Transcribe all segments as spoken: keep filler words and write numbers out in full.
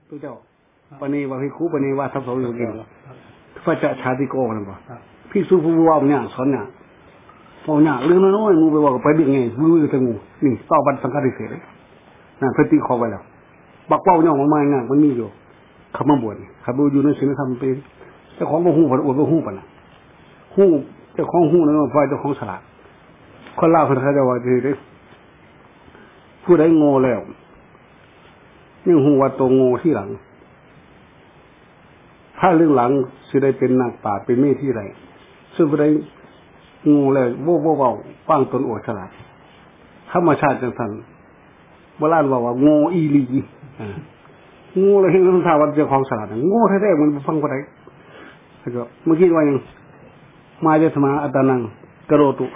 ตัวเจ้าปณีว่าพิคุปณีว่าทัพโสอยู่กินพระเจ้าชาติโกนั่นบ่พิสุผู้ว่าเนี่ยสอนเนี่ยพอเนี่ยเรื่องน้อยๆงูไปว่าไปเรื่องไงมือแต่งูนี่ต่อบันสังกัดเสร็จเลยนั่นเพิ่นตีคอไว้แล้วบักเป้าเนี่ยของมันเนี่ยมันมีอยู่คำมาบวชคำอยู่ในศีลธรรมเป็นเจ้าของบ่ฮู้บ่อวดบ่ฮู้ปานน่ะฮู้เจ้าของฮู้นั่นว่าเจ้าของฉลาดคนลาวเพิ่นเขาจะว่าสิเด้ผู้ใดโง่แล้วยังฮู้ว่าตัวโง่ที่หลังถ้าเรื่องหลังสิได้เป็นนักปราชญ์เป็นเมธีใดซึ่งผู้ใดโง่แล้วโว้ๆเว้าฟังตนอวดฉลาดธรรมชาติจังซั่นโบราณว่าว่าโง่อีหลีอ่าโง่แล้วเห็นมันท่าว่าเจ้าของฉลาดโง่แท้ๆมันฟังบ่ได้ก็เมื่อกี้ว่ายังมาจะธรรมะอัตตานังกโรตุ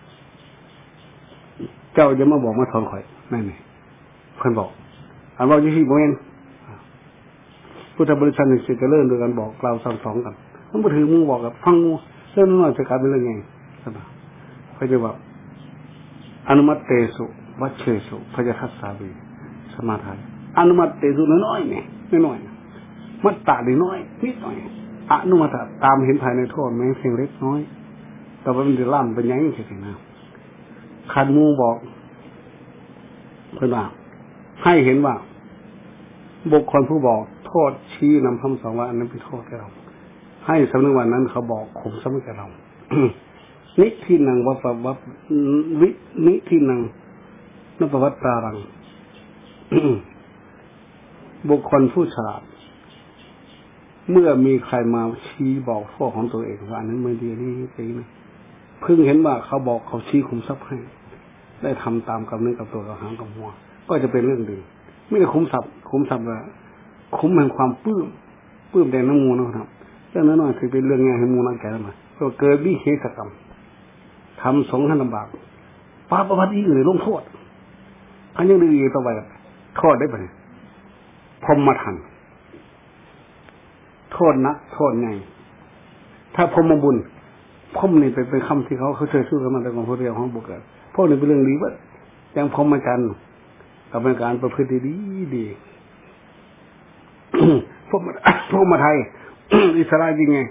เจ้าจะมาบอกมาสอนข่อยนั่นนี่เพิ่นบอกอันว่าอยู่ที่บ่แม่นพุทธบริษัทนี่สิจะเริ่มโดยการบอกกล่าวสั่งสอนกันมันบ่ถือมือบอกกับฟังงูเรื่องน้อยจะกลายเป็นเรื่องใหญ่ใช่ป่ะเขาจะว่าอนุมัตเตสุวัชเชสุพยทัสสาวีสมาทานอนุมัตเตสุน้อยๆเนี่ยน้อยๆมัตตะนิดน้อยนิดหน่อยอนุมัตตามเห็นภายในโทษแม้เพียงเล็กน้อยแต่ว่ามันจะล่ำเป็นยังไงใช่ไหมนะขันมูบอกเพื่อนว่าให้เห็นว่าบุคคลผู้บอกโทษชี้นำคำสอนว่าอันนั้นเป็นโทษแก่เราให้สำนึกวันนั้นเขาบอกข่มสำนึกแก่เรา นิทินังวัปวัปวินิทินังนปวัตตารัง บุคคลผู้ฉลาดเมื่อมีใครมาชี้บอกโทษของตัวเองว่าอันนั้นไม่ดีนี่สินะเพิ่งเห็นว่าเขาบอกเขาชี้คุมทรัพย์ให้ได้ทำตามกับเนื้อกับตัวกับหางกับหัวก็จะเป็นเรื่องดีไม่ได้คุ้มทรัพย์คุ้มทรัพย์ละคุ้มแห่งความปลื้มปลื้มแต่น้ำมูนะครับเรื่องนั้นน่ะถือเป็นเรื่องง่ายให้มูนั่งแก่มาก็เกิดวิเหตุกรรมทำสงฆ์ให้ลำบากปาปวัตอีกเลยลงโทษอันยังดีต่อไปโทษได้ปะเนี่ยพรหมทันโทษนักโทษไงถ้าพรหมบุญพรหมนี่เป็นเป็นคำที่เขาเขาเชื่อชื่อกันมาแต่ของพระเรียวของบุกเกิดพวกนี้เป็นเรื่องดีว่าอย่างพรหมจรรย์กับเป็นการประพฤติดีดีพวกพวกมาไทย อิสระจริงไง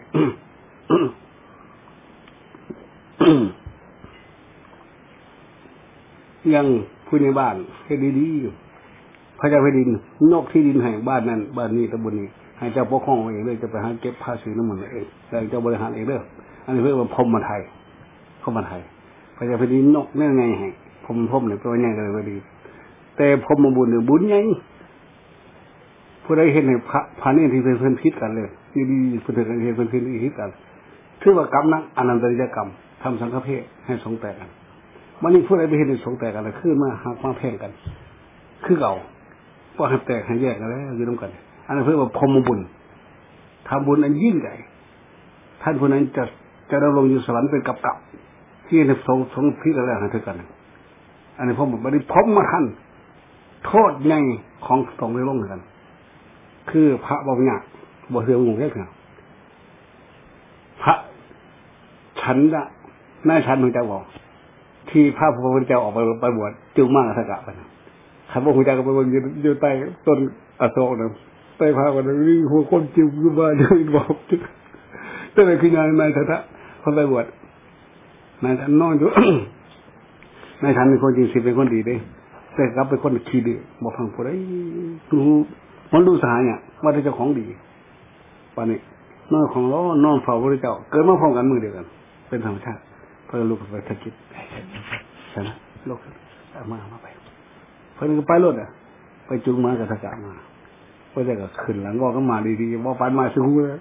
ยังผู้ในบ้านให้ดีๆอยู่พระเจ้าแผ่นดินนกที่ดินให้บ้านนั้นบ้านนี้ตำบลนี้ให้เจ้าปกครองเองเลยจะไปหาเก็บภาษีน้ำมันเองแต่เจ้าบริหารเองเด้ออันนี้เรียกว่าพรหมไทยพรหมไทยพระเจ้าแผ่นดินนกนั่นไงให้พรหมพรหมเนี่ยตัวใหญ่ก็เลยดีแต่พรหมบุญเนี่ยบุญใหญ่ผู้ใดเห็นในพระพานี่ที่เป็นเพื่อนพิษกันเลยที่ดีเพื่อนกันเห็นเพื่อนพิษพิษกันถือว่ากรรมนักอนันตริยกรรมทำสังฆเพศให้สงแตกกันวันนี้ผู้ใดไปเห็นในสงแตกกันเลยขึ้นมาหักมาแพ่งกันคือเก่าพอหักแตกให้แยกกันแล้วอยู่ร่วมกันอันนั้นเพื่อว่าพรหมบุญทำบุญอันยิ่งใหญ่ท่านผู้นั้นจะจะดำรงอยู่สวรรค์เป็นกับกับที่ในสงสงพิษอะไรให้เท่ากันอันนี้พรหมบุญไม่ได้พรหมทันโทษใหญ่ของสงในโลกเหมือนกันคือพระบ่เนี่ยบ่เสื่อมงงแค่ไหนพระฉันละนายฉันของเจ้าบอกที่พระพุทธเจ้าออกไปไปบวชจึงมากสักกะไปนะขันพระพุทธเจ้าก็ไปบวชอยู่ใต้ต้นอโศกนะใต้พระกันนี่หัวคนจิ้มขึ้นมาเลยบอกตั้งแต่คืองานนายทัตเขาไปบวชนายทันนอนอยู่ นายทันเป็นคนจริงสิเป็นคนดีได้แต่กลับเป็นคนขี้ดื้อบอกฟังผู้ใดดูมันดูสหายเนี่ยว่าเจ้าของดีป่านนี้นอนของล้อนอนเฝ้าพระเจ้าเกิดมาพร้อมกันมือเดียวกันเป็นธรรมชาติเพื่อลูกไปสกิดใช่ไหมลูกเอามามาไปเพื่อนก็ไปรถอ่ะไปจุงมากับทกะมาเพื่อนก็ขึ้นหลังบอกก็มาดีๆบอกไปมาสู้เลย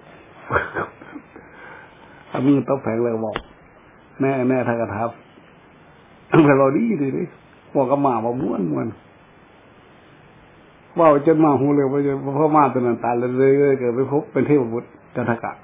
เอามือตบแผงเลยบอกแม่แม่ทากระทับแต่เราดีดีดิบอกก็มาบอกม้วนม้วนว่าจนมาหูเลยว่าจะพ่อมาตัวนั้นตายเลยเลยเกิดไปพบเป็นเทพบุตรกันทกะ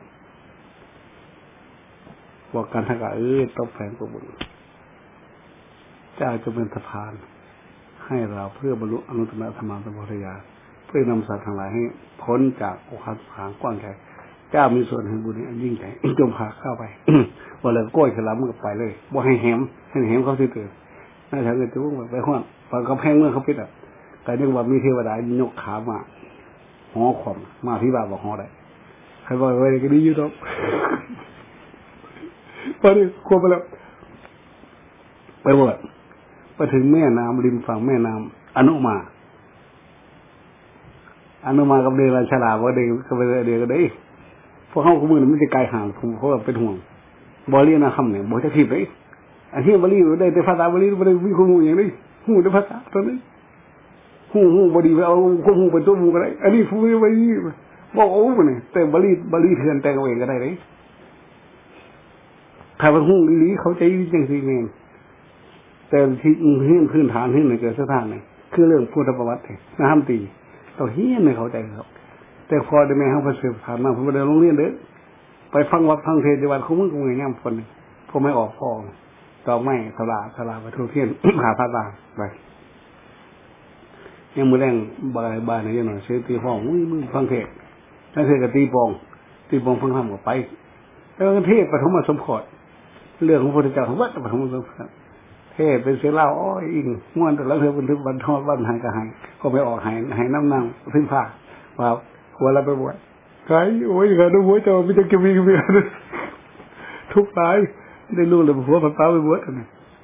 บอกกันทกะเอ้ยต้องแผงตัวบุญเจ้าจะเป็นสะพานให้เราเพื่อบรรลุอนุตตรธรรมสัมโพธิญาณเพื่อนำสัตว์ทั้งหลายให้พ้นจากอกหักผางกว้างใหญ่เจ้ามีส่วนแห่งบุญนี้ยิ่งใหญ่จงพาเข้าไปว่าเลยก้อยฉลามมันก็ไปเลยว่าให้แหมให้แหมเขาตื่นน่าจะเกิดจะวุ่นไปห้องฟังเขาแพงเมื่อเขาปิดอ่ะแต่เรื่องว่ามีเทวดายกขามาหอขอมมาที่บ้านบอกหอได้ใครบอกไว้ก็ดีอยู่ดอกพอดีควบไปแล้วไปบวชไปถึงแม่น้ำริมฝั่งแม่น้ำอนุมาอนุมากับเดรัจฉลาว่าเด็กก็ไปเด็กก็ได้พวกเขาขมือมันจะไกลห่างผมเพราะว่าเป็นห่วงบริณาคำเนี่ยบริจะทิพย์เลยอันที่บริได้แต่ภาษาบริบริวิคุมูอย่างนี้หูแต่ภาษาตัวนี้หูหูบริไปเอาควบหูเป็นตัวมูก็ได้อันนี้ผู้บริบอกโอ้มันเนี่ยแต่บริบริเถื่อนแต่งเองก็ได้เลยถ้าเป็นหูอีเขาใจจังสิเองแต่ที่พื้นพื้นฐานที่ไหนเกิดสถานไหนคือเรื่องพุทธประวัตินะห้ามตีเราเฮี้ยนไม่เข้าใจครับแต่พอได้แม่เขาไปสืบผ่านมาผมไปเดินโรงเรียนเด้อไปฟังวัดฟังเทศน์วัดเขามึงกูเงี้ยคนผมไม่ออกฟองต่อไม่สลาสลาไปทุกเที่ยนหาพระตาไปยังมือแรงบายบายในยังหน่อยเสียตีห้องมึงมึงฟังเทศน์นั่นคือกับตีปองตีปองฟังธรรมกับไปแล้วเทศปฐมสมโภชเรื่องของพระพุทธเจ้าของวัดปฐมสมโภชเทศเป็นเสียเล่าอ้อยอิงม้วนแต่แล้วเธอบันทึกบันทอดบันหายกระหายก็ไปออกหายหายน้ำนั่งพึ่งผ้าว่าหัวเราไปบวชใครโอ้ยใครดูหัวเจ้าไม่จะกินมีกินทุกตายได้รู้เลยหัวผัดเต้าไปบวชกัน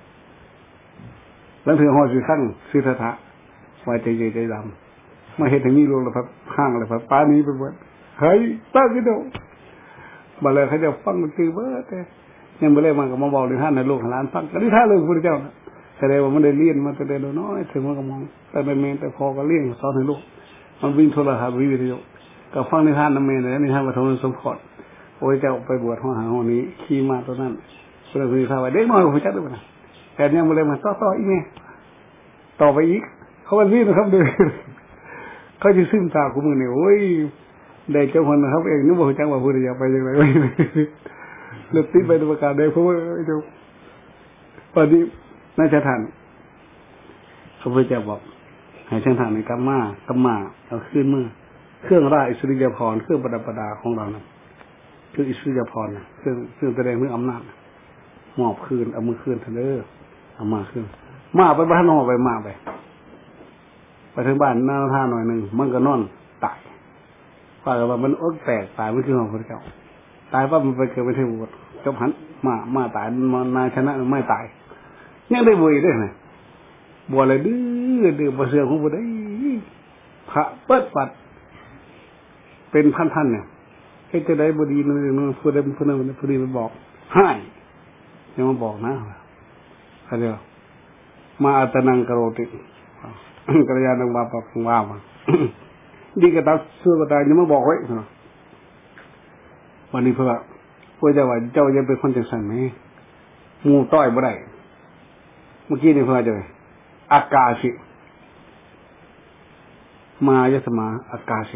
แล้วเธอห่อสีข้างสีทถะไว้ใจใจใจดำมาเห็นถึงนี่รู้แล้วพับข้างเลยพับป้านี้ไปบวชใครตั้งกันดูมาเลยเขาจะฟังมันตีเบ้อแต่ยังไม่ได้มากับมาบอกในท่านในโลกหลานฟังก็ได้ท่าเลยพระพุทธเจ้าแสดงว่ามันได้เลี้ยนมาแต่เด็กน้อยถึงมันก็มองแต่เป็นเมนแต่พอก็เลี้ยงสอนให้ลูกมันวิ่งโทรศัพท์วิทยุก็ฟังในท่านน้ำเมนเลยในท่านปฐมสมโภชโอ้ยเจ้าไปบวชห้องหาห้องนี้ขี่มาตอนนั้นเพื่อคุยข่าวเด็กน้อยผมจัดด้วยนะแต่ยังไม่ได้มาต่อต่ออีกไงต่อไปอีกเขาก็วิ่งนะครับเดินเขาจะซึมซาคุณมือเนี่ยโอ้ยได้เจ้าคนนะครับเองนึกว่าจังว่าพูดอย่างไปอย่างไรเลือกติดไปดูประกาศได้เพราะว่าเจ้าตอนนี้น่าจะทันเขาเพื่อจะบอกให้ช่างทางในกัมมากัมมาเอาขึ้นเมื่อเครื่องราชอิสริยาภรณ์เครื่องประดับประดาของเรานะคืออิสริยาภรณ์นะเครื่องเครื่องแสดงเรื่องอำนาจมอบคืนเอามือคืนเถอะเด้อเอามาคืนมาไปบ้านนอกไปมาไปไปถึงบ้านหน้าท่าหน่อยหนึ่งมันก็นอนตายฝ่ายว่ามันอกแตกตายไม่คือของพระเจ้าตายว่ามันไปเกิดไปที่บวชจบหันมามาตายมานายชนะไม่ตายยังได้บวชด้วยนะบวชเลยดื้อดื้อบวชเสือของบวชได้พระเปิดปัดเป็นพันท่านเนี่ยให้จะได้บดีนึงนึงพูดได้พูดนึงพูดดีมันบอกให้ยังมาบอกนะเขาเรียกมาอัตนังกโรติกัลยาณังบาปะว่ามาดีกระตักเสื้อกระตายยังมาบอกไว้วันนี้เพื่อเพื่อจะว่าเจ้าจะเป็นคนจังสันไหมมูต้อยบ่ได้เมื่อกี้นี่เพื่อจะอากาศิมายสมาอากาศิ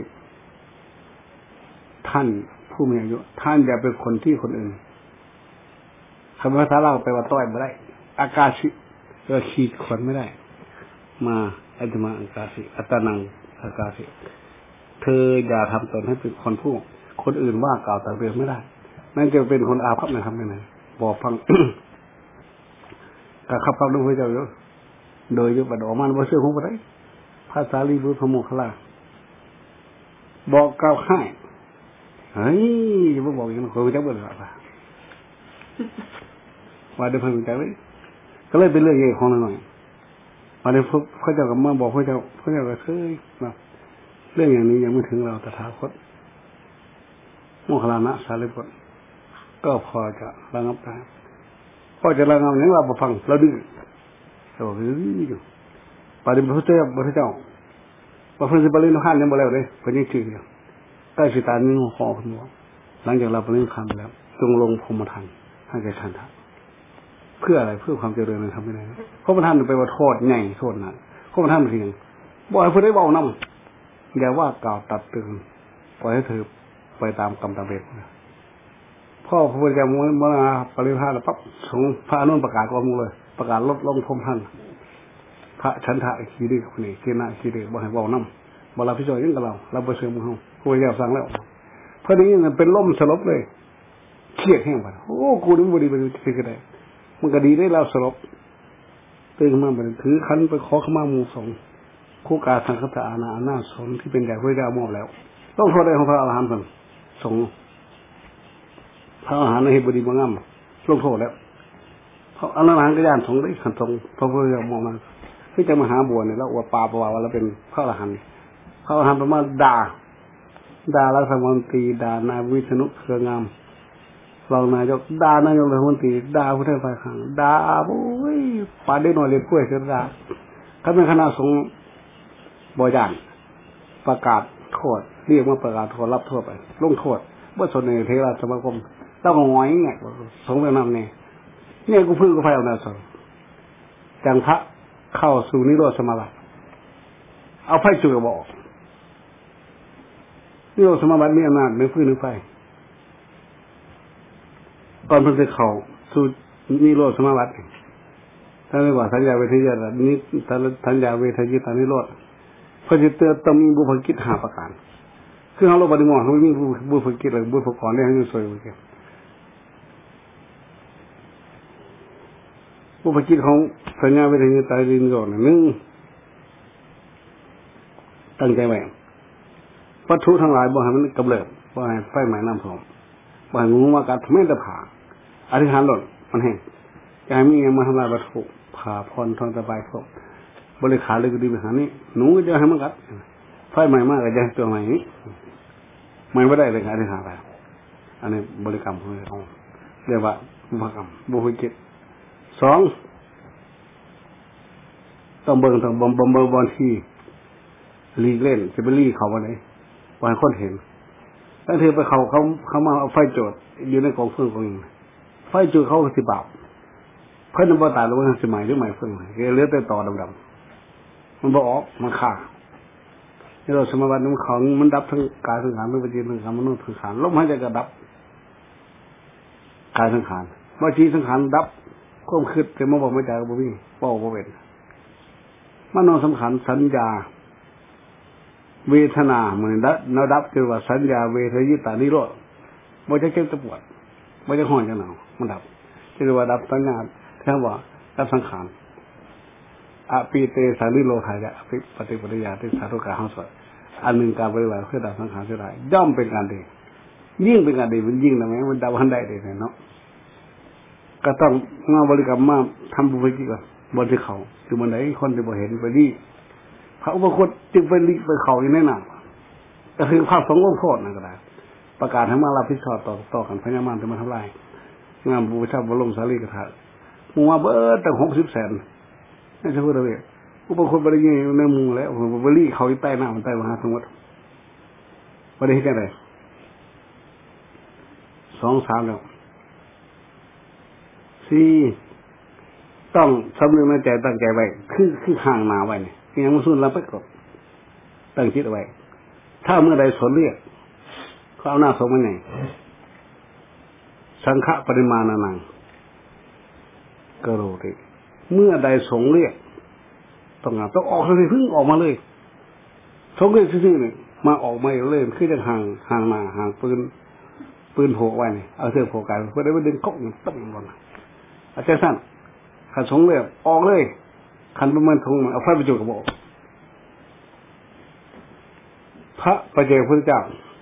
ท่านผู้มีอายุท่านอย่าเป็นคนที่คนอื่นคำภาษาเราไปว่าต้อยบ่ได้อากาศิเราขีดคนไม่ได้มาอัตมาอากาศิอัตนังอากาศิเธออย่าทำตนให้เป็นคนผู้คนอื่นว่ากล่าวแต่เรื่องไม่ได้นั่นจะเป็นคนอาภัพนะครับไม่ไหนบอกฟังการขับขับดูพระเจ้าเยอะโดยยุบบัดออกมาว่าเชื่อของพระได้ภาษาลีบุตรพระโมคคัลลาบอกกล่าวให้เฮ้ยอย่าบอกอย่างนั้นคนจะเบื่อหรอว่าเดี๋ยวเพิ่งใจไว้ก็เลยเป็นเรื่องใหญ่ของหน่อยวันนี้พระเจ้ากับมาบอกพระเจ้าพระเจ้าก็เคยแบบเรื่องอย่างนี้ยังไม่ถึงเราตถาคตโมคคัลลานะสารีบุตรก็พอจะระงับได้พอจะระงับอย่างเราไปฟังเราดื้อเราดื้ออยู่ปฏิบัติพระเจ้าพระเจ้าพระพุทธบริโภคยังบ่แล้วเลยพระยิ่งชื่อเดียวใกล้สิตานึ่งห่อคุณว่าหลังจากเราปฏิบัติธรรมแล้วจงลงพรหมทานให้แก่ฉันทะเพื่ออะไรเพื่อความเจริญในธรรมไม่ได้พระพุทธท่านไปว่าโทษใหญ่โทษหนักพระพุทธท่านเพียงบอกให้ผู้ได้เบาน้ำอย่าว่ากล่าวตัดเตือนปล่อยให้เธอไปตามกรรมตามเวรพ่อพระพุทธเจ้าเมื่อปริพาสแล้วปั๊บสงพระอนุนประกาศว่ามูเลยประกาศลดลงพรหมท่านพระฉันทะขีดีคนนี้ขีนาขีดีบอกให้เบาน้ำบาลาพิจารณ์ยังกับเราเราไปเชื่อมือเขาพระพุทธเจ้าสั่งแล้วเพราะนี้เป็นล่มสลบเลยเครียดแห้งไปโอ้กูนึกว่าดีไปดูที่ก็ได้มันก็ดีได้เราสลบตื่นมาไปถือขันไปขอขมามูสงคู่กาสังคตอาณาหน้าสนที่เป็นใหญ่พระเจ้ามอบแล้วต้องโทษได้ของพระอรหันต์สั่งสงพระอรหันต์ในเหตุบดีบางงามลงโทษแล้วเพราะอรหันต์ก็ย่านสงได้ขันสงพระพุทธเจ้ามองมาที่จะมาหาบัวเนี่ยแล้วอวดปาประวัติว่าเราเป็นพระอรหันต์พระอรหันต์ประมาณด่าด่ารัฐมนตรีด่านายวิษณุเครืองามรองนายกด่านายกรัฐมนตรีด่าผู้แทนฝ่ายค้านด่าโอ้ยปาได้หน่อยเรียนกล้วยเสียด่าถ้าเป็นคณะสงฆ์บอยานประกาศโทษเรียกว่าประกาศโทษรับโทษไปลงโทษเมื่อสนในเทราสมาคมต้องหงอยไงสงฆ์แบบนั้นเนี่ยเนี่ยกูพึ่งกูไฟเอาหน้าสงจังพระเข้าสู่นิโรธสมาบัติเอาไฟจุดกระบอกนิโรธสมาบัติมีอำนาจในพื้นในไฟตอนเพิ่งจะเข้าสู่นิโรธสมาบัติถ้าไม่ว่าสัญญาเวทยานี้สัญญาเวทยิตานิโรธพระจิตเตอร์ต้องมีบุพกิจหาประการคือเขาเราปฏิบัติเขาไม่มีบุพกิจหรือบุพกรได้ให้สวยเหมือนกันบุพกิจของสัญญาเวทยิตานิโรธหนึ่งตั้งใจไว้วัตถุทั้งหลายบ่ให้มันกำเริบบ่ให้ไฟไหม้น้ำท่วมบ่ให้งูมากัดไม่ตะผาอธิษฐานหล่นมันแห้งใจมีเงินมาทำลายวัตถุผ่าพรทองตะไบพวกบริขารเลยก็ดีไปหานี่หนูจะให้มันกัดไฟใหม่มากก็จะตัวใหม่นี้ไม่ไม่ได้เลยอธิษฐานอะไรอันนี้บริกรรมของเรียกว่าบุพกรรมบุพกิจสองต้องเบิ่งต้องบ่มบ่มบอลที่ลีเล่นจะไปรีเขาวันไหนวันคนเห็นถ้าเธอไปเขาเขาเขามาเอาไฟโจดอยู่ในกองเฟืองกองนึงไฟโจดเขาสิบาปเพื่อนมันบ่ตายหรือว่าสมัยหรือใหม่เฟืองเลือดแต่ต่อดำๆมันบ่ออกมันขาดนี่เราสมาบัติมันของมันดับทั้งกายทั้งขานทั้งปัจจัยทั้งขานมนุษย์ทั้งขานลมหายใจก็ดับกายทั้งขานวาจีทั้งขานดับความคิดแต่มาบอกไม่ใจก็บ่มีเป้าบ่เป็นมโนสังขารสัญญาเวทนาเหมือนดับนดับคือว่าสัญญาเวทยิตานิโรธบ่จะเจ็บจะปวดบ่จะห่อนจะหนาวมันดับคือว่าดับสัญญาแท้ว่าดับสังขารอปีเตสานิโรธายะอภิปฏิปริยาที่สาธุกาห้องสวดอันหนึ่งการปฏิบัติเพื่อดับสังขารเสียได้ย่อมเป็นการดียิ่งเป็นการดีมันยิ่งนะแม้มันดับวันได้เลยเนาะก็ต้องมาบริกรรมมาทำบุญกิจก่อนบนที่เขาคือมันไหนคนจะบ่เห็นไปดีพระอุปคุตจึงไปรีไปเขาอยู่ในหนังก็คือภาพสององค์โทษนั่นก็ได้ประกาศให้มารับผิดชอบต่อต่อกันพญามารจะมาทำลายงานบูชาบรมสารีกฐามูมาเบิดตั้งหกสิบแสนนี่จะพูดอะไรอุปคุตบริยีในมุงแล้วบริเขาอยู่ใต้หน้ามันใต้มหาสมุทรบริที่ไหนสองสามแล้วสี่ต้องสำนึกในใจตั้งใจไว้คือคือห่างนาไว้เนี่ยยังมันสุ่นเราไปกดตั้งจิตเอาไว้ถ้าเมื่อใดสนเรียกเขาเอาหน้าสมมันไงสังฆปริมาณนังกโรติเมื่อใดสงเรียกต้องงานต้องออกเลยพึ่งออกมาเลยสงเรียกซื่อๆเนี่ยมาออกมาเลยคือจะห่างห่างนาห่างปืนปืนโผล่ไว้เนี่ยเอาเสื้อโผล่กันเพื่อได้ไปดึงก๊อกมันตั้งบนอาจารย์สั้นขันสงเรียกออกเลยขันประเมินทงเอาไฟไปจุดกระบอกพระปัจเจกพุทธเจ้า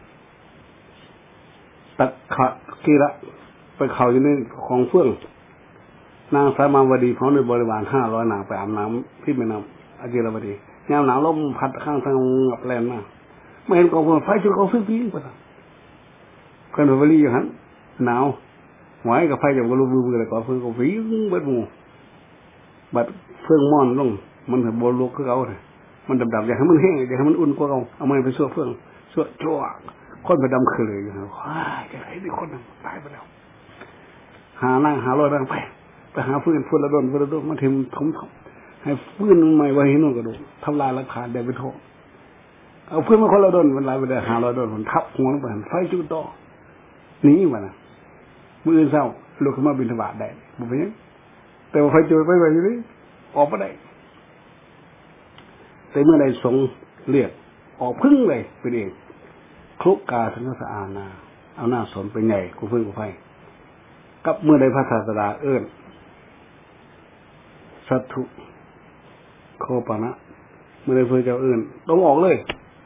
ตักขะกีระไปเข่าอยู่ในของเฟื่องนางสามาวดีพร้อมด้วยบริวารห้าร้อยนางไปอาบน้ำที่แม่น้ำอาจิรวดียามหนาวลมพัดข้างทางงับแรงมากไม่เห็นกองเฟื่องไฟจุดกองเฟื่องพี่ไปละคนบริอย่างนั้นหนาวหวายกับไฟจับก็รู้มือเลยกองเฟื่องกองฟีเบิดหมูบัดเฟื่องม่อนลงมันถึงโบลูกคือเขาเลยมันดำๆอยากให้มันแห้งอยากให้มันอุ่นกว่าเขาเอามันไปสั่วเฟื่องสั่วจ้วกคนไปดำคือเลยอยู่นะว้าจะไหนมีคนตายไปแล้วหานั่งหาลอยนั่งไปไปหาฟืนฟืนระดนฟืนระดนมาถึงถมให้ฟืนใหม่ไว้ให้นู่นกระดูกทำลายหลักฐานได้ไปโทษเอาฟืนมาคนระดนมันลายไปได้หาลอยดนมันทับหัวลงไปไฟจุดต่อนี้มานะมือเศร้าลุกขึ้นมาบิณฑบาตได้บุญเป็นยังแต่ว่าไฟจุดไปไปอยู่นี่ออกไม่ได้แต่เมื่อใดสงเรียกออกพึ่งเลยไปเองคลุกกาสังฆสอานาเอาหน้าสนไปใหญ่กูพึ่งกูไฟกับเมื่อใดพระศาสดาเอื้อนสัตถุโคปนะเมื่อได้เพื่อเจ้าอื่นต้องออกเลย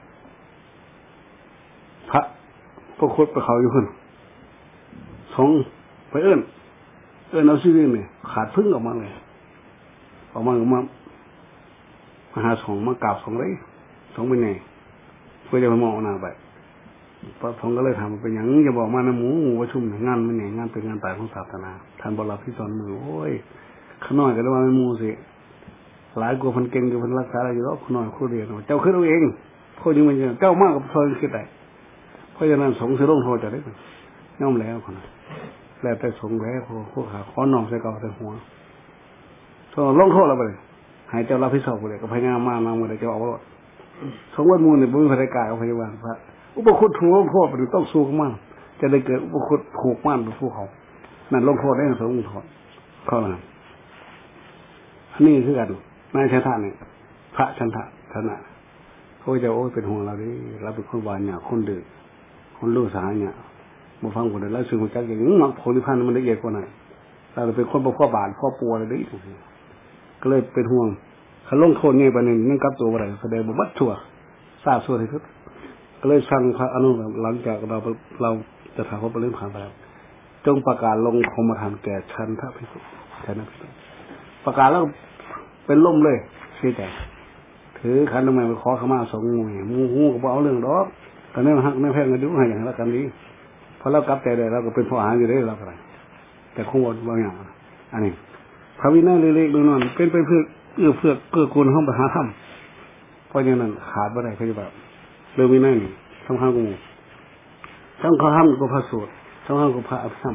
พระพวกคดไปเขาอยู่คนสองไปเอื้อนเอื้อนเอาซีรีส์เนี่ยขาดพึ่งออกมาเลยออกมาออกมามาหาสองมากราบสองเลยสองเป็นไงเพื่อจะไปมองหน้าไปพระทองก็เลยถามเป็นอย่างจะบอกมานะหมูหมูประชุมงานมันไงงานเป็นงานตายของศาสนาท่านบอกเราพี่สอนมือโอ้ยข้าน้อยก็ได้ว่าไม่มูสิหลายกว่าพันเก่งกว่าพันรักษาอะไรอยู่แล้วข้าน้อยคู่เรียนเจ้าขึ้นเอาเองโคตรยิ่งมันเจ้ามากกับซอยขึ้นได้เพราะฉะนั้นสงฆ์เสือลงโทษจะได้ย่อมแล้วคนแล้วแต่สงฆ์แล้วพวกขาข้อนองใส่เก่าใส่หัวสงฆ์ลงโทษเราไปเลยหายเจ้ารับผิดชอบไปเลยก็พยายามมากมาเมื่อไรจะเอาว่าสงฆ์วัดมูลเนี่ยบุญพระกายเอาพยาบาลพระอุปคุตถูกลงโทษไปต้องสู้กันมากจะได้เกิดอุปคุตผูกมั่นเป็นผู้เขานั่นลงโทษได้สงฆ์ลงโทษข้อนั้นนี่คือกันนายชันทะเนี่ยพระชันทะชนะเขาจะโอ้เป็นห่วงเราดิเราเป็นคนหวานเนี่ยคนดื้อคนรู้สาเนี่ยมาฟังคนเดียวแล้วซึ่งคนจักอย่างนี้มักโพธิพันธ์มันละเอียดกว่าไหนเราเป็นคนบ่พ่อบาดพ่อปัวอะไรดิก็เลยเป็นห่วงเขาลงโทษเนี่ยประเด็นนั่งกับตัวอะไรแสดงบัดชั่วซาชั่วที่สุดก็เลยสั่งพระอนุหลังจากเราเราจะถามเขาไปเรื่องผ่านไปแล้วจงประกาศลงคมทานแก่ชันทะภิกษุชันทะภิกษุประกาศแล้วเป็นล่มเลยเสียใจถือขันทำไมไปขอขมาสองงูงูงูก็บอกเอาเรื่องดอกแต่เนี่ยหักเนี่ยแพงกันดูให้อย่างละกันนี้พอเรากลับใจได้เราก็เป็นผู้หาอยู่ได้เราอะไรแต่คงวดบางอย่างอันนี้พระวินัยเล็กๆดูนอนเป็นไปเพื่อเอื้อเพื่อเกื้อกูลห้องประหาธรรมเพราะฉะนั้นขาดบ่ได้พยาบาลเรื่องวินัยนี่สำคัญกูทั้งข้อห้ามกับพระสูตรสำคัญกับพระอภิธรรม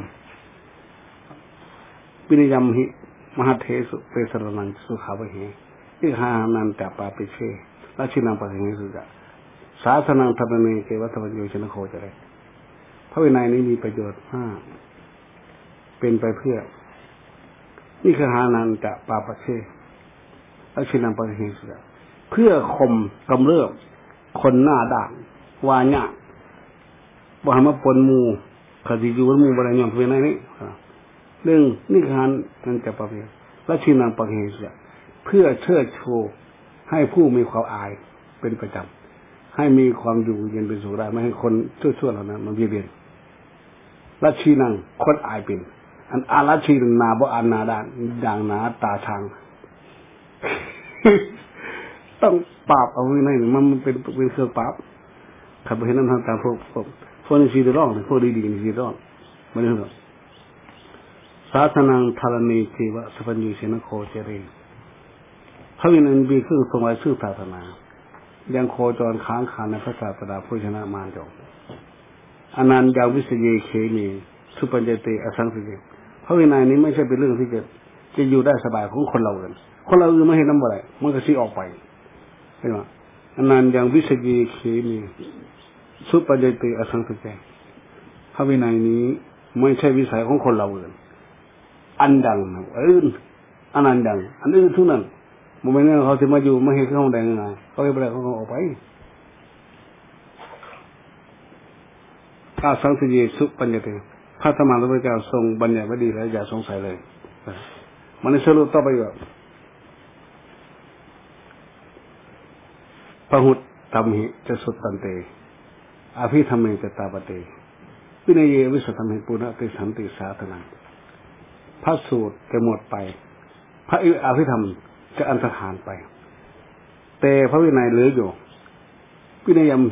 วินิยมหิมหาเทสุเปสรนังสุขาวะเหอิหานันตปาปิเชราชินังปะเหสุจะศาสนังธรรมเนเกวัตวัญโยชนะโคจะได้พระวินัยนี้มีประโยชน์มากเป็นไปเพื่อนี่คือหานันจะปาปะเชราชินังปะเหสุจะเพื่อข่มกำเริบคนหน้าด่างวาญะบ่ให้มาปนหมู่คดีอยู่กับหมู่บ่ได้ยอมพระวินัยนี้เรื่องนี่คือหานันจะปาปะเชราชินังปะเหสุจะเพื่อเชิดชูให้ผู้มีความอายเป็นประจำให้มีความอยู่เย็นเป็นสุขได้ไม่ให้คนชั่วๆเหล่านั้นมันเบียดเบียนลัทธินังคนอายเป็นอันอาลัทธินาบ่อานาดานด่างหนาตาทางต้องปราบเอาไว้ในมันเป็นเป็นเครื่องปราบขับไปเห็นนั่นทางตามพวกพวกพวกนี้สีร้องพวกดีๆนี่สีร้องไม่ได้หรอกศาสนังธารณีเทวะสัพพัญญูเสนโคเจเรพระวินัยมีเครื่องทรงไว้ชื่อศาสนายังโคจรค้างคานในพระศาสดาผู้ชนะมารจงอนันต์ยาวิสเยเคมีสุปัญญเตอสังสิเกพระวินัยนี้ไม่ใช่เป็นเรื่องที่จะจะอยู่ได้สบายของคนเราเลยคนเราอื่นไม่เห็นน้ำบ่ไรมันก็ซีออกไปใช่ไหมอนันต์ยังวิสเยเคมีสุปัญญเตอสังสิเกพระวินัยนี้ไม่ใช่วิสัยของคนเราเลยอันดังอื่นอนันต์ดังอันอื่นทุกนั้นโมเมนต์นั้นเขาจะมาอยู่ไม่ให้เข้าได้ยังไงเขาไม่ได้เขาออกไปอาสังสิเยสุปัญญาเตพระธรรมะพระพุทธเจ้าทรงบัญญัติไว้ดีแล้วอย่าสงสัยเลยมันในสรุปต่อไปว่าพหุตธรรมหิจะสุตตันเตอภิธรรมเมจะตาปเตวินัยเยวิสุทธัมหิปุณติสันติสาธนังพระสูตรจะหมดไปพระอภิธรรมจะอันตรธานไปแต่พระวินัยเหลืออยู่วินัยยม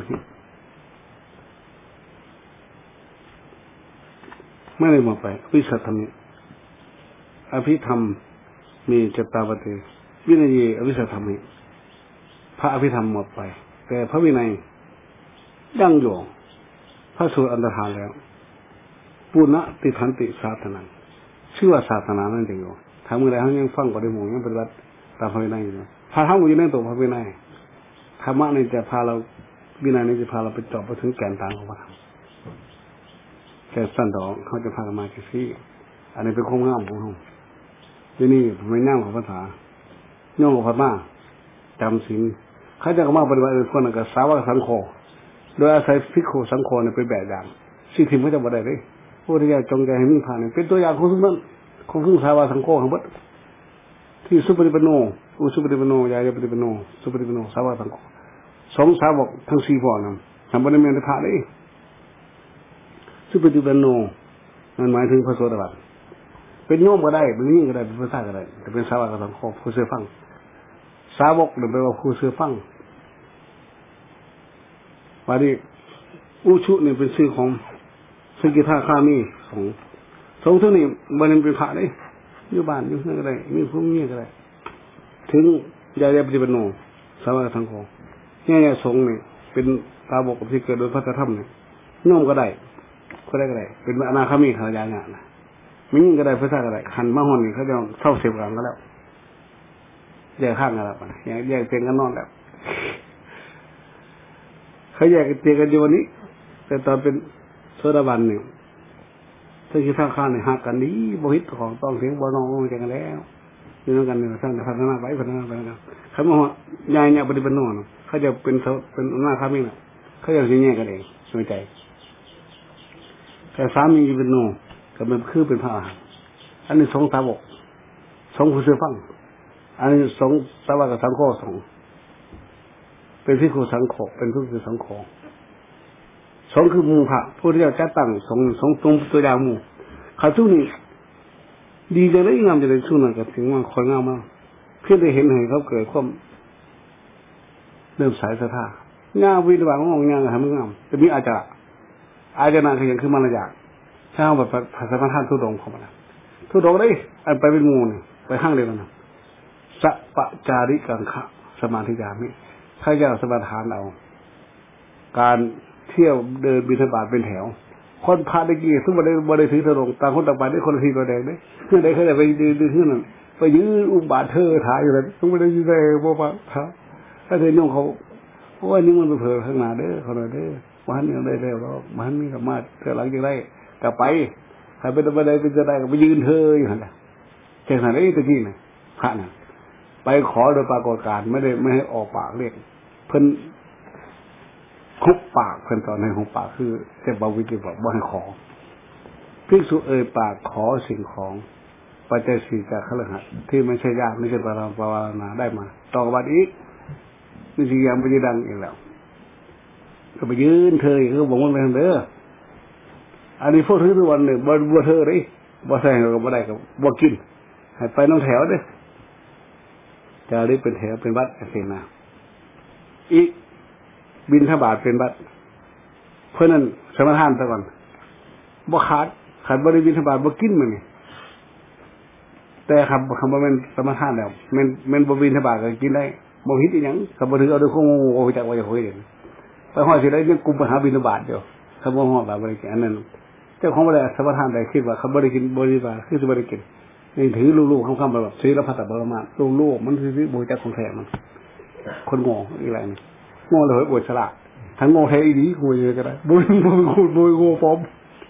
ไม่ได้หมดไปวิสัทธรรมิอภิธรรมมีจตตาปฏิวินัยอวิสัทธรรมิพระอภิธรรมหมดไปแต่พระวินัยยั่งอยู่พระสูตรอันตรธานแล้วปุณติทันติสาธนังชื่อว่าศาสนานั่นเองอยู่ทำเมื่อไรเขายังฟังก็ได้หมู่ยังปฏิบัติตามพระวินัยอยู่พาทั้งหมดอยู่ในตัวพระวินัยธรรมะนี่จะพาเราวินัยนี่จะพาเราไปจอบไปถึงแก่นตางของพระธรรมแก่สั้นดอกเขาจะพาเรามาที่ซี่อันนี้เป็นข้อง่ามของเขาที่นี่ไม่ง่ามของภาษาย่อของพม่าจำศีลเขาจะมาปฏิบัติคนกับสาวกสังโฆโดยอาศัยพิโคสังโฆเนี่ยเป็นแบบอย่างสิ่งที่ไม่จะบ่ได้เลยพระพุทธเจ้าจงใจให้มีผ่านเป็นตัวอย่างของทุกนั้นของทุกสาวกสังโฆทั้งหมดที่สุปฏิปันโนอุสุปฏิปันโนยายปฏิปันโนสุปฏิปันโนสาวกทั้งสองสาวกทั้งสี่พวกนั้นทำบารมีในพระได้สุปฏิปันโนนั่นหมายถึงพระโสดาบันเป็นโยมก็ได้เป็นยิ่งก็ได้เป็นพระสาก็ได้แต่เป็นสาวกทั้งครอบผู้เชื่อฟังสาวกหรือแปลว่าผู้เชื่อฟังวันนี้อุชุเนี่ยเป็นชื่อของสกิทาคามีของสงฆ์ที่นี่บารมีเป็นพระได้อยู่บ้านอยู่นั่นก็ได้มีผู้มีก็ได้ถึงยายาปฏิบัติโนสาวกทั้งของเนี่ยเนี่ยสงฆ์นี่เป็นตาบกที่เกิดโดยพระธรรมเนี่ยน้อมก็ได้ก็ได้ก็ได้เป็นอนาคามีขายางานนะมียิ่งก็ได้พระสาก็ได้ขันมะฮอนนี่เขาจะเท่าเสียบกันก็แล้วแยกข้างกันแล้วแยกแยกเตียงกันนอนแล้วเขาแยกเตียงกันอยู่วันนี้แต่ตอนเป็นโสดาบันเนี่ยถ้าคิดท่าข้าเนี่ยหักกันดีบริษของต้องเสียงบอลองลงกันแล้วอยู่ด้วยกันเนี่ยสร้างพัฒนาไปพัฒนาไปนะครับเขาบอกว่ายายเนี่ยปฏิบัติโน่นเขาจะเป็นเป็นหน้าข้ามิ่งน่ะเขาจะชี้แยกกันเองสนใจแต่สามีเป็นโน่ก็เป็นคือเป็นพระอันนี้สงสาวกสงผู้เชื่อฟังอันนี้สงสาวกกับสังโฆสงเป็นพิคุสังโฆเป็นพิคุสังโฆสงคือมูพระผู้ที่จะตั้งสงสงตรงตัวอย่างมูเขาทุกนี่ดีจะได้งามจะได้สู้หน่อยกับถึงว่าคอยงามมากเพื่อได้เห็นให้เขาเกิดความเริ่มสายศรัทธางามวิญญาณของงามทำงามจะมีอาจารย์อาจารย์ขยันขึ้นมาระยะถ้าเอาแบบภาษาพระท่านทุดงเข้ามาทุดงได้อันไปเป็นมูนี่ไปห้างเดียวกันนะสัพปจาริกังขะสมาธิญาณนี่ถ้าจะสมาทานเอาการเที่ยวเดินบิณฑบาตเป็นแถวคนพาได้กี่ซึ่งมาได้มาได้ถือธงต่างคนต่างไปได้คนละทีตัวแดงได้เพื่อได้เคยไปยืนขึ้นนั่นไปยืนอุบาทเธอถ่ายอยู่เลยต้องไปได้ยืนได้บ่ปะครับถ้าเธอโยงเขาเพราะว่านี่มันเผลอข้างหน้าเด้อเขาเลยเด้อมันยังได้แล้วแล้วมันมีกับมาเธอหลังจากได้กลับไปใครเป็นอะไรเป็นจะได้ก็ไปยืนเธออยู่นั่นแหละแค่ไหนตะกี้เนี่ยพระน่ะไปขอโดยปรากฏการไม่ได้ไม่ให้ออกปากเรียกเพิ่นคุบปากเพิ่นตอนในหุบปากคือเจ้าบาวิจิบอกว่าให้ขอภิกษุเอ่ยปากขอสิ่งของปัจจัยสี่จากขลหัสที่ไม่ใช่ญาติไม่ใช่ปรามปวารณาได้มาต่อวันอีกนี่สิยังไปยืนดังอีกแล้วก็ไปยืนเธอคือบอกว่าไม่ทำเด้ออันนี้พวกทุกวันเนี่ยบ่บ่เธอเลยบ่ใส่ก็บ่ได้ก็บ่กินให้ไปน้องแถวเด้อจะได้เป็นแถวเป็นวัดเสนาอีกบินทบาทเป็นบัตรเพื่อนั้นสมทานซะก่อนบ่ขาดขาดบริบินทบาทบ่กินมันนี่แต่คำคำว่าเป็นสมทานแล้วมันมันบ่บินทบาทก็กินได้บ่ผิดอีหยังก็บ่ถือเอาด้วยคงโง่จากว่าจะคุยเด้ไปฮอดสิได้ยังกุมไปหาบินทบาทอยู่คำว่าฮอดบาทบ่ได้กินอันนั้นเจ้าของบ่ได้สมทานได้คิดว่าเขาบ่ได้กินบ่ได้บาทคือสิบ่ได้กินนี่ถือลูกๆคำๆแบบศีลพัตตบรมาลูกๆมันคือบ่จักของแท้มันคนโง่อีหลายนี่โง่เลยอวดฉลาดทั้งโง่แท้อีดีโง่เยอะก็ได้บุญบุญคุณบุญโง่ปลอม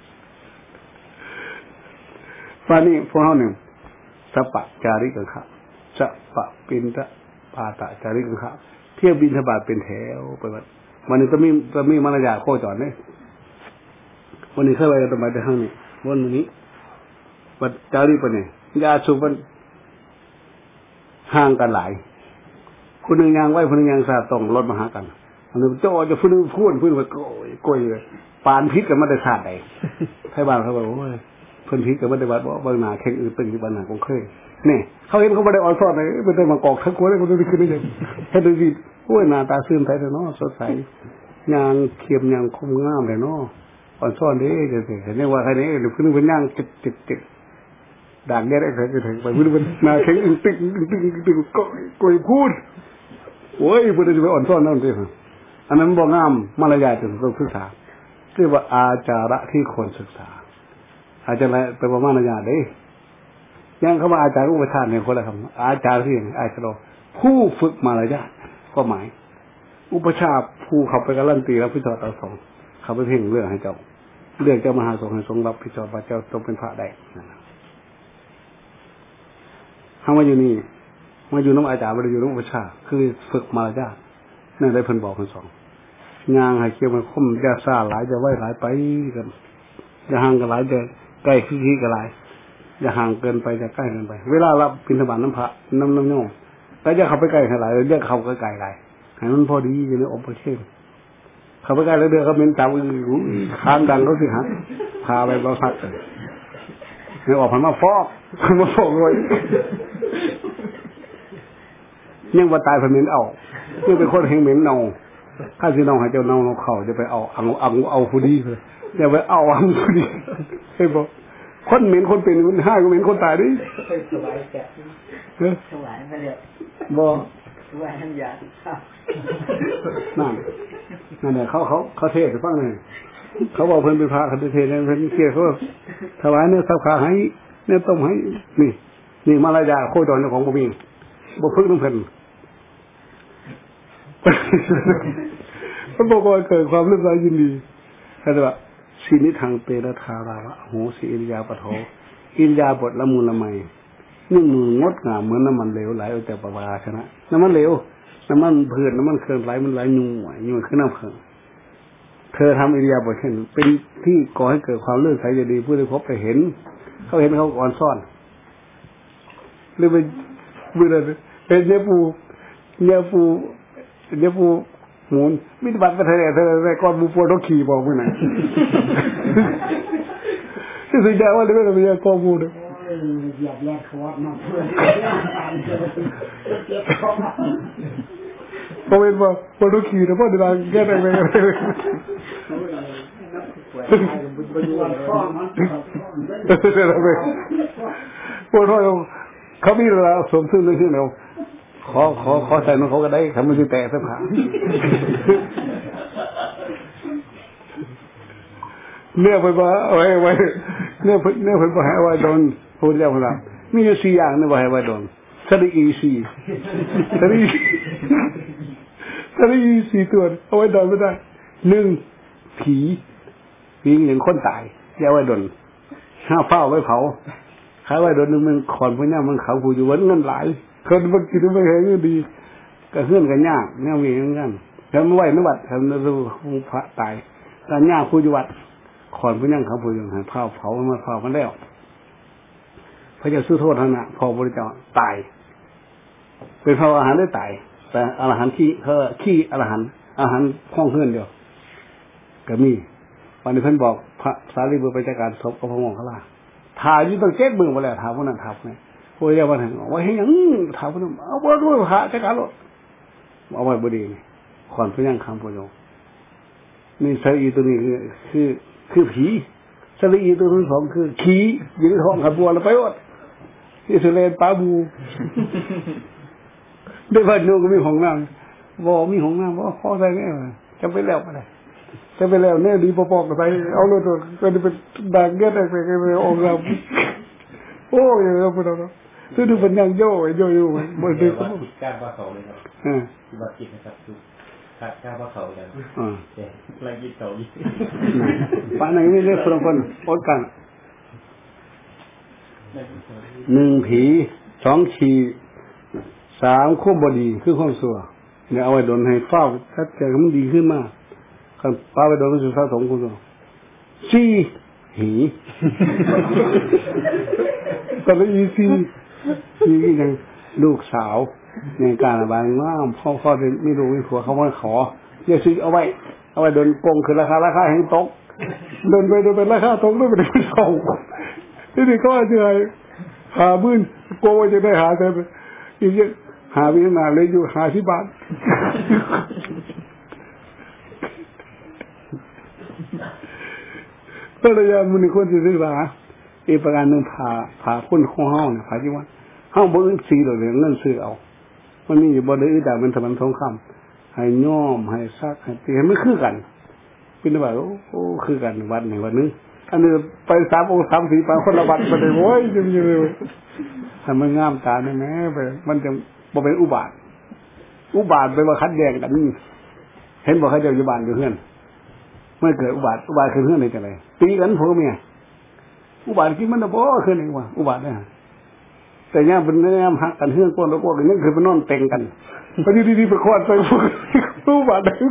ฟ้านี่พวกเขาหนึ่งสัพปจาริกังขะสัพปปินทปาตะจาริกังขะเที่ยวบินทบาทเป็นแถวไปวัดวันนี้ต้องมีต้องมีมารยาทโคจรเนี่ยวันนี้เข้าไปตรงไปในห้างนี้วันนี้วัดจาริปเนี่ยยาสูบมันห่างกันหลายคนหนึ่งยางไหวคนหนึ่งยางสาตรงรถมาหากันอันนี้เจ้าจะพูดพูดพูดไปโกยโกยเลยปานพิษกันมาได้ชาติใดไทยบ้านเขาบอกว่าเพิ่นพิษกันมาได้วัดว่าบางนาแข่งอื่นเป็นที่บ้านนาคงเคยนี่เขาเห็นเขาไม่ได้อ่อนซ้อนเลยไม่ได้มากอกทั้งคนเลยเขาจะขึ้นได้ยังแค่ดูสิโอ้ยหน้าตาซื่นใสเลยเนาะสดใสยางเขียมยางคมงามเลยเนาะอ่อนซ้อนเด้จะเห็นได้ว่าใครเนี่ยหรือเพิ่นเป็นย่างจิตจิตจิตด่างแย่ได้ใครจะถึงไปพื้นเป็นนาแข่งอื่นตึงตึงตึงก็โกยพูดโอ้ยเพื่อนจะไปอ่อนซ้อนนั่นสิอันนั้นบอกงามมารยาทถึงต้องศึกษาเรียกว่าอาจาระที่ควรศึกษาอาจารย์เป็นประมาณมารยาทเด้ยังเขาว่าอาจารย์อุปชาเนี่ยคนละคำอาจารย์ที่อาจารย์ผู้ฝึกมารยาทก็หมายอุปชาผู้เขาไปการันตีแล้วพิจารณาสองเขาไปเพ่งเรื่องให้เจ้าเรื่องเจ้ามหาสงฆ์ให้ทรงรับพิจารณาเจ้าต้องเป็นพระได้ทำมาอยู่นี่มาอยู่น้องอาจารย์มาอยู่น้องอุปชาคือฝึกมารยาทนั่นได้เพิ่นบอกคนสองงานให้เกี่ยวมันคมยาซาหลายจะไหวหลายไปกันจะห่างกันหลายจะใกล้ขี้ขี้กันหลายอย่าห่างเกินไปอย่าใกล้เกินไปเวลารับบิณฑบาตน้ำพระน้ำน้ำโยมแต่อย่าเข้าไปใกล้ขนาดเลยเรียกเข้าใกล้ๆไรให้มันพอดีอยู่ในอบเช่นเข้าไปใกล้แล้วเดือเขาเป็นตาอือค้างดังเขาสิฮะพาไปบำบัดเนี่ยออกพันมาฟอกมาฟอกเลยยังว่าตายพันเหม็นเอาคือเป็นคนแห่งเหม็นเน่าข้าสิน้องให้เจ้าเน่าเราเข่าจะไปเอาอังอังเอาผู้ดีเลยอย่าไปเอาอังผู้ดีใช่ปะคนเหม็นคนเป็นมันห้าก็เหม็นคนตายดิสบายแก่สบายไปเลยบ่สบายทั้งยานั่นนั่นแหละเขาเขาเขาเทศให้ฟังเลยเขาบอกเพิ่นเป็นพระเขาเทศให้เพิ่นเกี่ยเขาถวายเนื้อสับขาให้เนื้อต้มให้นี่นี่มารยาโคดอนของบ่มีบ่พึ่งน้ำเพิ่นเขาบอกว่าเกิดความรู้สึกยินดีเขาจะว่าสีนิทางเตระธาราวะโหสีอิริยาปโถอิริยาบทละมุนละไมนึ่งมืองดงามเหมือนน้ำมันเหลวไหลออกจากปวารชนะน้ำมันเหลวน้ำมันเพื่อนน้ำมันเคลื่อนไหลมันไหลยุ่งไหวยุ่งขึ้นน้ำเพิ่งเธอทำอิริยาบถเช่นเป็นที่ก่อให้เกิดความเลื่อนใสจะดีผู้ได้พบไปเห็นเขาเห็นเขาอ่อนซ่อนหรือไปมือเลยเป็นเนื้อปูเนื้อปูเนื้อปูหมุนมิตรบัตรไปเถอะเธอแต่ก่อนมูปวดต้องขี่บอกมึงนะที่สุดยอดว่าเรื่องอะไรเป็นกองมูเลยเหยียบแยกคอร์ดมาเพื่อนพอเป็นว่าปวดต้องขี่แล้วพอเดินแก้ได้ไหมปวดท้องเขามีเราสมซึ่งเรื่องที่เราขอขอขอใส่มันเขาก็ได้ทำมันจะแตะสักผาเนื้อไปบ่ไว้ไว้เนื้อเนื้อไปบ่ให้ไว้โดนพูดแล้วพลังมีอยู่สี่อย่างเนื้อบ่ให้ไว้โดนสรีอีสี่สรีสรีอีสี่ตัวเอาไว้โดนไม่ได้หนึ่งผีผีอย่างคนตายอย่าไว้โดนห้าเฝ้าไว้เผาขายไว้โดนนึงมันขอนพวกนี้มันเขาผู้อยู่วันเงินหลายคนบางทีไม่เห็นดีก็เฮื่อนกันยากแนวมีเหมือนกันทำไม่ไหวไม่บัดทำรู้พระตายการยากผู้อยู่วัดขอนผู้ยังเขาผู้ยังหาเผาเผามาเผากันแล้วพระเจ้าสู้โทษท่านนะพอบริจาคตายเป็นพระอาหารได้ตายแต่อาหารขี้เขาขี้อาหารอาหารห้องเฮื่อนเดียวก็มีวันนี้เพิ่นบอกพระสารีบุตรไปจัดการศพกับพระมงคลาถ่ายอยู่ตั้งเจ็ดมือมาแล้วถ่ายพวกนั้นถ่ายพวกนี้พวกเรียกว่าไงว่าให้ยังถ่ายพวกนั้นเอาไว้ด้วยพระจัดการรถเอาไว้บดีนี่ขอนพยังคำพยงนี่สรีตัวนี้คือคือคือผีสรีตัวที่สองคือขี้อยู่ในท้องขับบัวแล้วไปอดอิสราเอลปาบูได้พันโยก็มีห้องน้ำบ่มีห้องน้ำบ่ข้อใส่แน่จะไปแล้วอะไรจะไปแล้วเนี่ยดีปอกๆไปเอารถก็จะเป็นดังเงี้ยไปไปไปออกแล้วโอ้ยเราไปแล้วซึ่งดูเป็นยังโย่โย่อยู่บนเรือการว่าเขาเลยครับอ่าว่ากินนะครับทุกการว่าเขาเลยอ่าอะไรกินเขาอีกป่านไหนนี่เรียกคนคนอดกันหนึ่งผีสองชีสามควบบดีคือความสัวเนี่ยเอาไว้โดนให้เฝ้าถ้าเกิดมันดีขึ้นมากครับป้าไปโดนมันสุดท้ายสองคนตัวสี่หีตอนนี้สี่สี่ยังลูกสาวในการบางว่าพ่อพ่อไม่รู้ไม่ผัวเขาว่าขออย่าซื้อเอาไว้เอาไว้โดนโกงคือราคาราคาแห่งตกโดนไปโดนเป็นราคาตกด้วยเป็นสองที่นี่ก็ว่าจะหาบื้นโกงจะได้หาแต่อีกหาวิญญาณเลยอยู่หาที่บ้านก็เลยยามมันคนที่ศึกษาอีกประการหนึ่งผ่าผ่าพ้นข้อห้องเนี่ยผ่าที่ว่าห้องบนสีเหล่านี้เงินซื้อเอามันมีอยู่บนเรือแต่มันทำมันทองคำให้ย่อมให้ซักให้ตีให้ไม่คือกันเป็นแบบโอ้คือกันวันไหนวันนึงอันนี้ไปสามองค์สามสี่ปางคนละวันไปเลยโว้ยจะมีเลยทำมันงามตาเนี่ยแม่ไปมันจะบ่เป็นอุบาทอุบาทไปว่าคัดแยกกันเห็นบอกเขาจะอยู่บ้านอยู่เพื่อนเมื่อเกิดอุบาทอุบาทคือเพื่อนในใจเลยตีกันผัวเมียอุบาทกินมันนะบ่คือหนึ่งว่าอุบาทเนี่ยแต่เนี่ยเป็นเนี่ยหักกันเพื่อนก้นแล้วก้นกันนี่คือเป็นนอนเต็งกันพอดีดีไปคลอดไปพวกอุบาทได้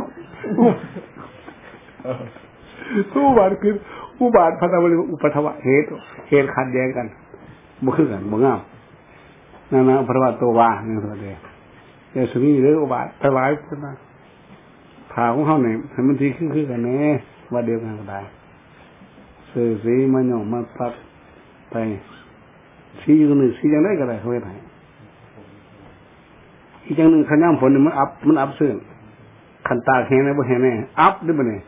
อุบาทคืออุบาทพัฒนาบริอุปทวะเหตุเหตุขัดแย้งกันบ่คือกันบ่งามนั่นนะพระวัตโตวาเนี่ยตัวเดียวเดี๋ยวสมีหรืออุบาทถวายขึ้นมาผ่าของเขาเนี่ยให้มันทีคือคือกันแน่ว่าเดียวกันก็ได้เสือสีมันหย่อมาตัดไปสีอย่างหนึ่งสีอย่างไรก็ได้เขาไม่ได้อีกอย่างหนึ่งขันย่างผลเนี่ยมันอัพมันอัพเสื่อมขันตาแข็งนะบ่แข็งแน่อัพด้วยมันเนี่ย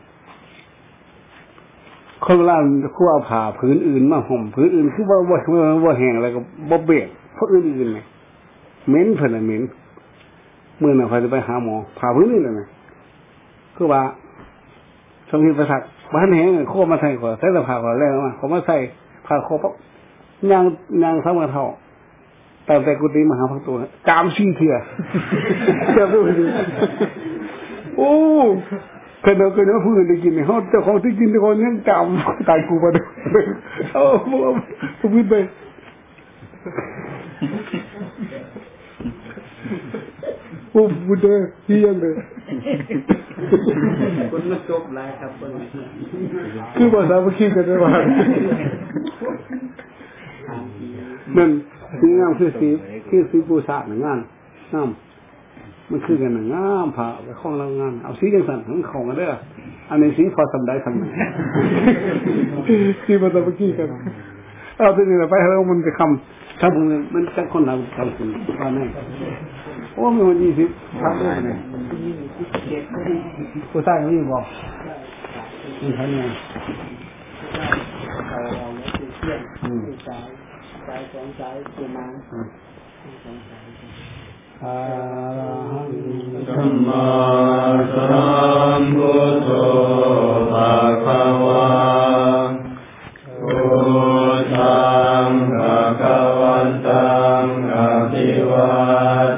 คนเวลาคู่เอาผ่าพื้นอื่นมาห่มพื้นอื่นคือว่าว่าว่าแห้งอะไรก็บ่เบียดเพราะอื่นอื่นไงเหม็นเพิ่นน่ะเหม็นเมื่อน่ะใครจะไปหาหมอผ่าพื้นนี่แหละไงคือว่าสมเหตุประสักบ้านแห้งโคมาใส่ก่อนใส่ตะผ่าก่อนแล้วมาเขามาใส่ผ่าโคปั๊บยางยางซ้ำกันเท่าแต่แต่กุฏิมหาพักตัวกามซี่เถื่อเจ้าดูดิโอ้เคยเดินเคยเดินผู้อื่นได้กินเนี่ยเขาเจ้าของที่กินแต่คนยังจำตายกูมาดูโอ้โหผมวิ่งไปโอ้บุญเด้อที่ยังเลยคนมาจบไรครับคนคือภาษาพคีกันได้ว่านั่นสีงามคือสีคือสีปูสาหนึ่งงานงามมันคือกันหนึ่งงามผ่าไปคล้องแล้วงานเอาสีจังสันทั้งของกันเด้ออันนี้สีพอสำได้สำไหนที่ภาษาพคีกันเอาทีนี้ไปแล้วมันจะคำคำมันมันจะคนเราทำคุณตอนนี้โอ้มีวันยี่สิบทำได้ไหมผู้ชายนี่บอกนี่ใช่ไหมเขาเอาเนื้อเชื่อมสายสายสองสายประมาณสองสายอะระหังสัมมาสัมพุทโธภะคะวะพุทธังภะคะวันตังอะภิวาเท